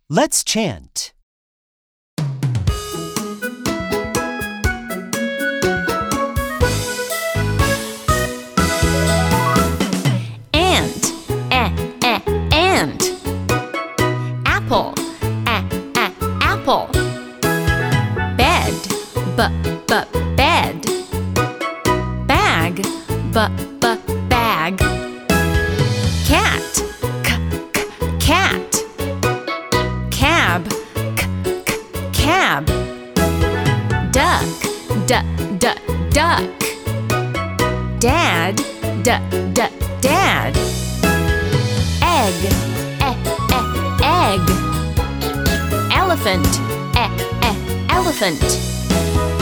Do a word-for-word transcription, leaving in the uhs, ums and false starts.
Let's chant. Ant, eh, eh, ant. Apple, eh, eh, apple. Bed, b, b, bed. Bag, b, b, bag. Cat, k, k, cat. Cab, k, k, cab. Duck, d, d, duck. Dad, d, d, dad. Egg, eh, eh, egg. Elephant, eh, eh, elephant.